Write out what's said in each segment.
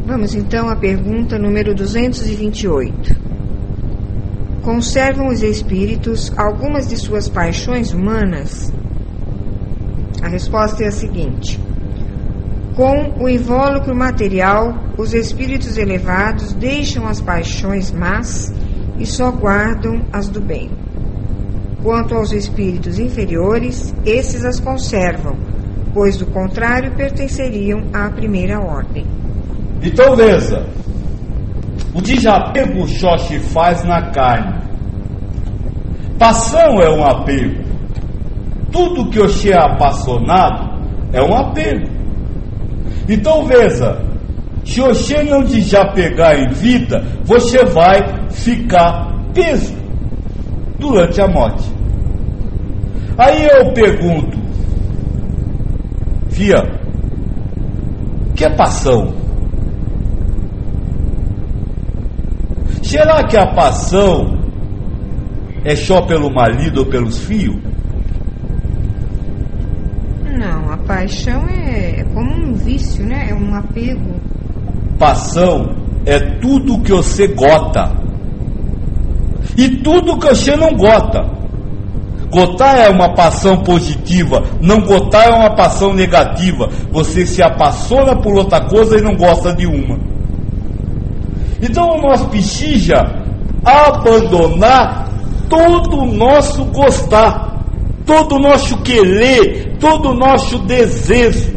Vamos então à pergunta número 228. Conservam os espíritos algumas de suas paixões humanas? A resposta é a seguinte: com o invólucro material, os espíritos elevados deixam as paixões más e só guardam as do bem. Quanto aos espíritos inferiores, esses as conservam, pois do contrário pertenceriam à primeira ordem. Então veja, o desapego Xoxi faz na carne. Paixão é um apego. Tudo que Oxê é apaixonado é um apego. Então veja, se Oxê não desapegar em vida, você vai ficar preso durante a morte. Aí eu pergunto, Fia, que é paixão? Será que a paixão é só pelo marido ou pelos filhos? Não, a paixão é como um vício, né? É um apego. Paixão é tudo que você gosta e tudo que você não gosta. Gostar é uma paixão positiva, não gostar é uma paixão negativa. Você se apaixona por outra coisa e não gosta de uma. Então nós precisamos abandonar todo o nosso gostar, todo o nosso querer, todo o nosso desejo,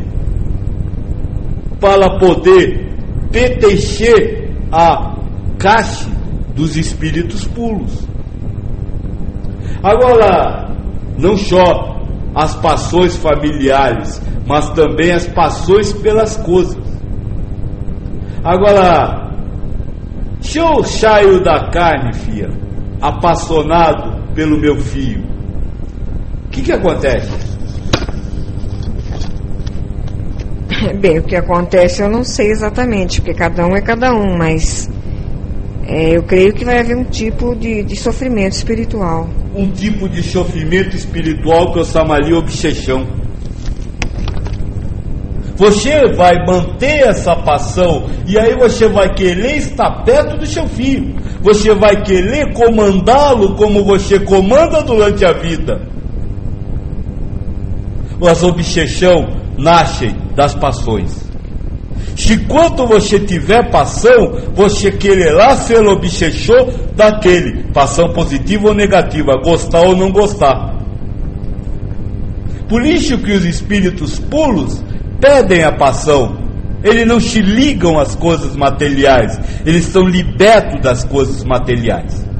para poder pertencer à caixa dos espíritos puros. Agora, não só as paixões familiares, mas também as paixões pelas coisas. Agora, se eu saio da carne, filha, apaixonado pelo meu filho, o que acontece? Bem, o que acontece eu não sei exatamente, porque cada um é cada um, mas eu creio que vai haver um tipo de sofrimento espiritual. Um tipo de sofrimento espiritual que eu chamaria obsessão. Você vai manter essa paixão e aí você vai querer estar perto do seu filho. Você vai querer comandá-lo como você comanda durante a vida. As obsessões nascem das paixões. Se quando você tiver paixão, você quererá ser obsessor daquele, paixão positiva ou negativa, gostar ou não gostar. Por isso que os espíritos puros pedem a paixão. Eles não se ligam às coisas materiais, eles estão libertos das coisas materiais.